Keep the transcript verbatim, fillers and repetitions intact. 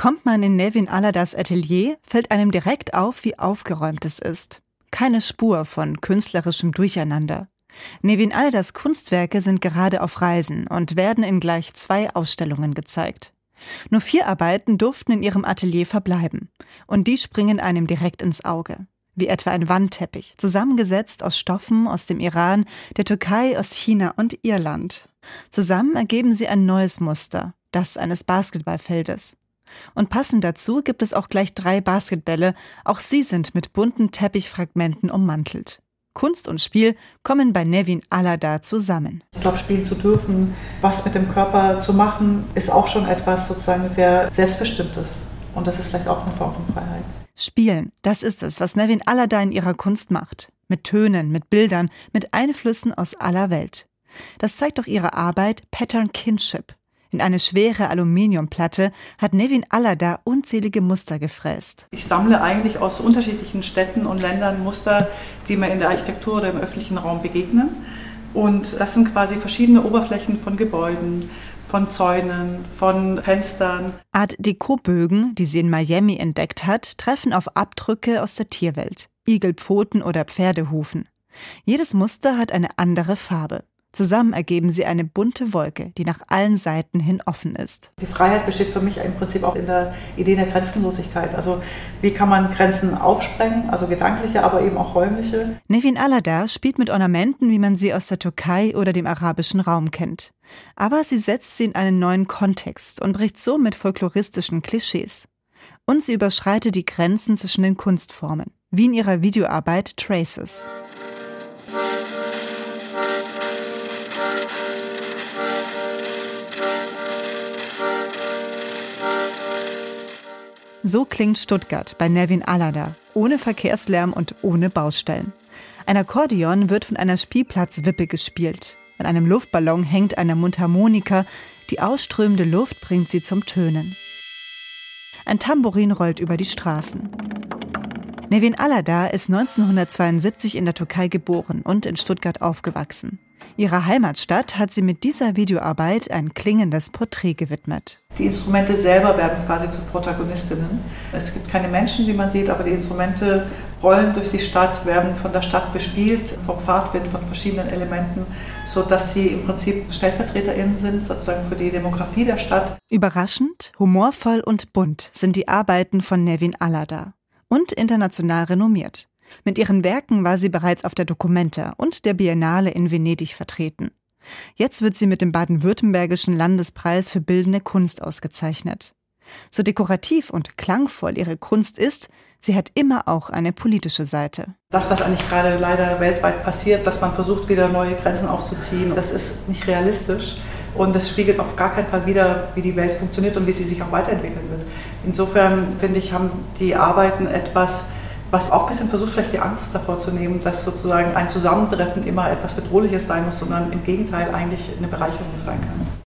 Kommt man in Nevin Aladas Atelier, fällt einem direkt auf, wie aufgeräumt es ist. Keine Spur von künstlerischem Durcheinander. Nevin Aladas Kunstwerke sind gerade auf Reisen und werden in gleich zwei Ausstellungen gezeigt. Nur vier Arbeiten durften in ihrem Atelier verbleiben. Und die springen einem direkt ins Auge. Wie etwa ein Wandteppich, zusammengesetzt aus Stoffen aus dem Iran, der Türkei, aus China und Irland. Zusammen ergeben sie ein neues Muster, das eines Basketballfeldes. Und passend dazu gibt es auch gleich drei Basketbälle, auch sie sind mit bunten Teppichfragmenten ummantelt. Kunst und Spiel kommen bei Nevin Alada zusammen. Ich glaube, spielen zu dürfen, was mit dem Körper zu machen, ist auch schon etwas sozusagen sehr Selbstbestimmtes. Und das ist vielleicht auch eine Form von Freiheit. Spielen, das ist es, was Nevin Alada in ihrer Kunst macht. Mit Tönen, mit Bildern, mit Einflüssen aus aller Welt. Das zeigt auch ihre Arbeit Pattern Kinship. In eine schwere Aluminiumplatte hat Nevin Alada unzählige Muster gefräst. Ich sammle eigentlich aus unterschiedlichen Städten und Ländern Muster, die mir in der Architektur oder im öffentlichen Raum begegnen. Und das sind quasi verschiedene Oberflächen von Gebäuden, von Zäunen, von Fenstern. Art Deco-Bögen, die sie in Miami entdeckt hat, treffen auf Abdrücke aus der Tierwelt. Igelpfoten oder Pferdehufen. Jedes Muster hat eine andere Farbe. Zusammen ergeben sie eine bunte Wolke, die nach allen Seiten hin offen ist. Die Freiheit besteht für mich im Prinzip auch in der Idee der Grenzenlosigkeit. Also wie kann man Grenzen aufsprengen, also gedankliche, aber eben auch räumliche. Nevin Alada spielt mit Ornamenten, wie man sie aus der Türkei oder dem arabischen Raum kennt. Aber sie setzt sie in einen neuen Kontext und bricht so mit folkloristischen Klischees. Und sie überschreitet die Grenzen zwischen den Kunstformen, wie in ihrer Videoarbeit Traces. So klingt Stuttgart bei Nevin Alada, ohne Verkehrslärm und ohne Baustellen. Ein Akkordeon wird von einer Spielplatzwippe gespielt. An einem Luftballon hängt eine Mundharmonika, die ausströmende Luft bringt sie zum Tönen. Ein Tambourin rollt über die Straßen. Nevin Alada ist neunzehnhundertzweiundsiebzig in der Türkei geboren und in Stuttgart aufgewachsen. Ihrer Heimatstadt hat sie mit dieser Videoarbeit ein klingendes Porträt gewidmet. Die Instrumente selber werden quasi zu Protagonistinnen. Es gibt keine Menschen, die man sieht, aber die Instrumente rollen durch die Stadt, werden von der Stadt bespielt, vom Fahrtwind, von verschiedenen Elementen, sodass sie im Prinzip StellvertreterInnen sind, sozusagen für die Demografie der Stadt. Überraschend, humorvoll und bunt sind die Arbeiten von Nevin Alada. Und international renommiert. Mit ihren Werken war sie bereits auf der Documenta und der Biennale in Venedig vertreten. Jetzt wird sie mit dem baden-württembergischen Landespreis für bildende Kunst ausgezeichnet. So dekorativ und klangvoll ihre Kunst ist, sie hat immer auch eine politische Seite. Das, was eigentlich gerade leider weltweit passiert, dass man versucht, wieder neue Grenzen aufzuziehen, das ist nicht realistisch. Und das spiegelt auf gar keinen Fall wider, wie die Welt funktioniert und wie sie sich auch weiterentwickeln wird. Insofern, finde ich, haben die Arbeiten etwas, was auch ein bisschen versucht, vielleicht die Angst davor zu nehmen, dass sozusagen ein Zusammentreffen immer etwas Bedrohliches sein muss, sondern im Gegenteil eigentlich eine Bereicherung sein kann.